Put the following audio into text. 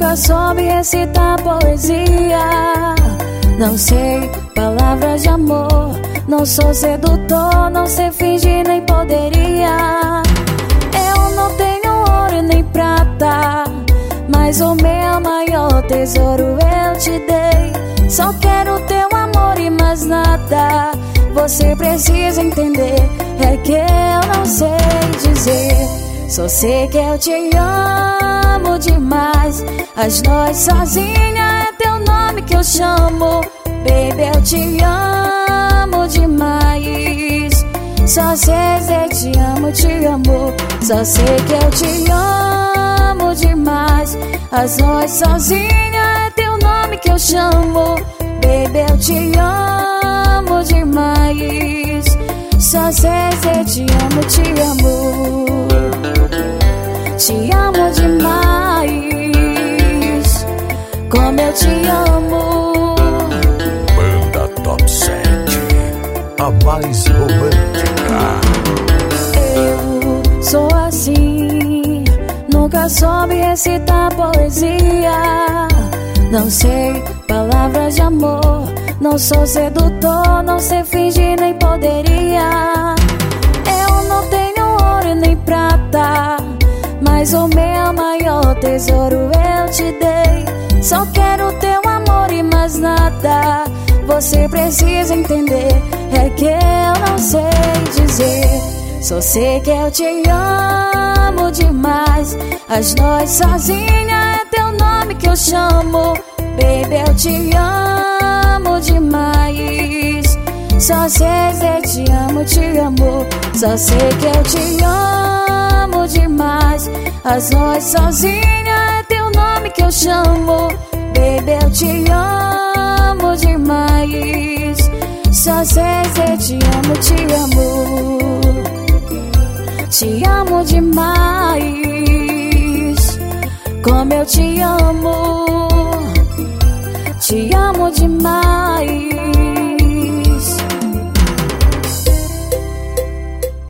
Nunca soube recitar poesia, não sei palavras de amor. Não sou sedutor, não sei fingir, nem poderia. Eu não tenho ouro nem prata, mas o meu maior tesouro eu te dei. Só quero teu amor e mais nada. Você precisa entender, é que eu não sei dizer. Só sei que eu te amo demais. As noites sozinha é teu nome que eu chamo. Baby, eu te amo demais. Só sei que te amo, te amo. Só sei que eu te amo demais. As noites sozinha é teu nome que eu chamo. Baby, eu te amo demais. Só sei que te amo, te amo. Te amo demais. Como eu te amo. Banda Top 7, a mais romântica. Eu sou assim, nunca soube recitar poesia. Não sei palavras de amor. Não sou sedutor, não sei fingir, nem poderia. Eu não tenho ouro nem prata, mas o meu maior tesouro eu te dei. Só quero teu amor e mais nada. Você precisa entender, é que eu não sei dizer. Só sei que eu te amo demais. As noites sozinha é teu nome que eu chamo. Baby, eu te amo demais. Só sei que te amo, te amo. Só sei que eu te amo demais. As noites sozinha é teu nome que eu chamo. Baby, eu te amo demais. Só sei que te amo, te amo. Te amo demais. Como eu te amo. Te amo demais.